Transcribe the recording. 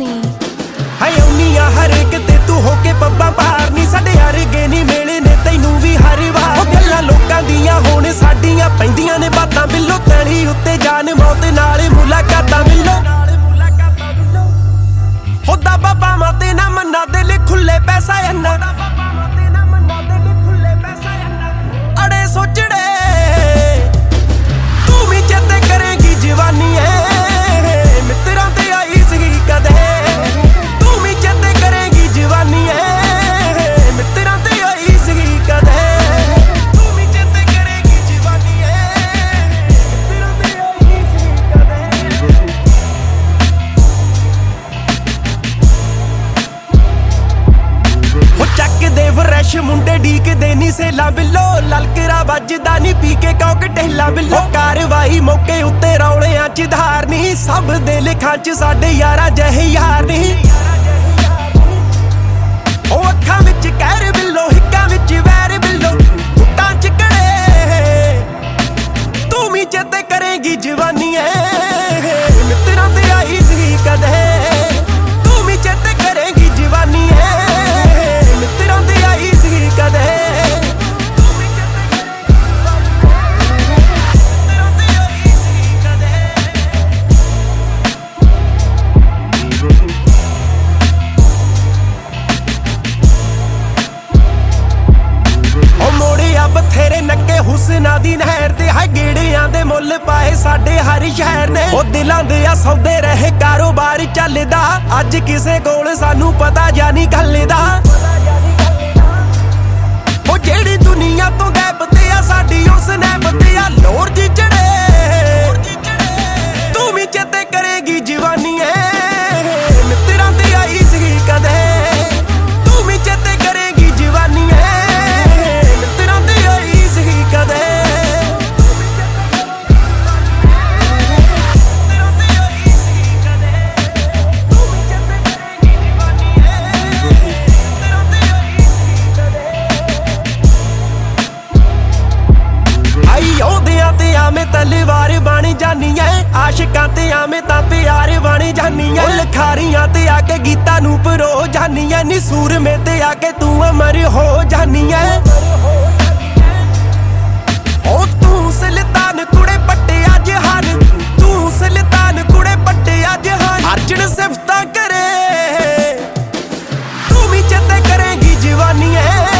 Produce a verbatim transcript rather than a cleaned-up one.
scene. ਹਾਏ ਉਨੀਆਂ ਹਰੇਕ ਤੇ ਤੂੰ ਹੋ ਕੇ ਪੱਬਾਂ ਪਾਰ ਨੀ ਸਾਡੇ ਵਰਗੇ ਨੀ ਮਿਲੇ ਨੇ ਤੈਨੂੰ ਵੀ ਹਰ ਵਾਰ ਉਹ ਗੱਲਾਂ ਲੋਕਾਂ ਦੀਆਂ ਹੁਣ ਸਾਡੀਆਂ ਪੈਂਦੀਆਂ ਨੇ ਬਾਤਾਂ ਬਿੱਲੋ ਤਣੀ ਉੱਤੇ ਜਾਨ ਮੌਤ ਨਾਲ ਮੁਲਾਕਾਤਾਂ ਮਿਲੋ ਹੋਦਾ ਬਾਬਾ ਮਾਤੇ ਨਾ ਮੰਨਾ ਦਿਲ ਖੁੱਲੇ ਪੈਸਾ ਇੰਨਾ ਅੜੇ ਸੋਚੜੇ ਤੂੰ ਵੀ ਚੇਤੇ ਕਰੇਗੀ ਜਵਾਨੀ ਏ ਮਿੱਤਰਾਂ ਤੇ ਆਈ ਸੀ ਕਦੇ ਤੂੰ ਵੀ ਚੇਤੇ ਕਰੇਗੀ ਜਵਾਨੀ ਏ ਮਿੱਤਰਾਂ ਤੇ ਆਈ ਸੀ ਕਦੇ ਤੂੰ ਵੀ ਚੇਤੇ ਕਰੇਗੀ ਜਵਾਨੀ ਏ ਮਿੱਤਰਾਂ ਤੇ ਆਈ ਸੀ ਕਦੇ ਹੋ ਚੱਕਦੇ ਫਰੈਸ਼ ਮੁੰਡੇ ਡੀਕਦੇ ਨੀ ਸੇਲਾ ਬਿੱਲੋ ਲਲਕਰਾ ਵੱਜਦਾ ਨੀ ਪੀ ਕੇ ਕਾਕਟੇਲਾ ਬਿੱਲੋ ਕਾਰਵਾਈ ਮੌਕੇ ਉੱਤੇ ਰੌਲਿਆਂ ਚ ਧਾਰ ਨੀ ਸਭ ਦੇ ਲਿਖਾਂ ਚ ਸਾਡੇ ਯਾਰਾਂ ਜਿਹੇ ਯਾਰ ਨੀ ਉਹ ਅੱਖਾਂ ਵਿੱਚ ਕਹਿਰ ਬਿੱਲੋ ਹਿੱਕਾਂ ਵਿੱਚ ਵੈਰ ਬਿੱਲੋ ਟੁੱਟਾਂ ਚ ਕੜੇ ਤੂੰ ਵੀ ਚੇਤੇ ਕਰੇਗੀ ਜਵਾਨੀ ਏ ਮਿੱਤਰਾਂ ਤੇ ਆਈ ਸੀ ਕਦੇ ਤੂੰ ਵੀ ਚੇਤੇ ਕਰੇਗੀ ਜਵਾਨੀ ਏ ਮਿੱਤਰਾਂ ਤੇ ਆਈ ਸੀ ਕਦੇ ਬਥੇਰੇ ਨੱਕੇ ਹੁਸਨਾ ਦੀ ਨਹਿਰ ਤੇ ਹੈ ਗੇੜਿਆਂ ਦੇ ਮੁੱਲ ਪਾਏ ਸਾਡੇ ਹਰ ਸ਼ਹਿਰ ਨੇ ਉਹ ਦਿਲਾਂ ਦੇ ਆ ਸੌਦੇ ਰਹੇ ਕਾਰੋਬਾਰ ਚੱਲਦਾ ਅੱਜ ਕਿਸੇ ਕੋਲ ਸਾਨੂੰ ਪਤਾ ਜਾਨੀ ਗੱਲ ਦਾ ਉਹ ਜਿਹੜੀ ਦੁਨੀਆ ਤੋਂ ਗਾਇਬ ਤੇ ਆ ਸਾਡੀ ਉਸ ਨੈਬ ਤੇ ਆ ਲੋਰ ਜੀ ਚੜੇ ਤੂੰ ਵੀ ਚੇਤੇ ਕਰੇਗੀ ਜਵਾਨੀ ਏ ਮਿੱਤਰਾਂ ਤੇ ਆਈ ਸੀ ਕਦੇ ਤੂੰ ਵੀ ਚੇਤੇ ਕਰੇਗੀ ਜਵਾਨੀ ਏ ਤਲਵਾਰ ਬਣ ਜਾਨੀ ਐ ਆਸ਼ਿਕਾਂ ਤੇ ਆਵੇਂ ਤਾਂ ਪਿਆਰ ਬਣ ਜਾਨੀ ਐ ਲਖਾਰੀਆਂ ਤੇ ਆ ਕੇ ਗੀਤਾਂ ਨੂੰ ਪਰੋ ਜਾਨੀ ਐ ਨੀ ਸੂਰਮੇ ਤੇ ਆ ਕੇ ਤੂੰ ਅਮਰ ਹੋ ਜਾਨੀ ਐ ਉਹ ਤੂੰ ਸੁਲਤਾਨ ਕੁੜੇ ਪੱਟਿਆ ਜਹਾਨ ਤੂੰ ਸੁਲਤਾਨ ਕੁੜੇ ਪੱਟਿਆ ਜਹਾਨ ਅਰਜਨ ਸਿਫਤਾਂ ਕਰੇ ਤੂੰ ਵੀ ਚੇਤੇ ਕਰੇਗੀ ਜਵਾਨੀ ਐ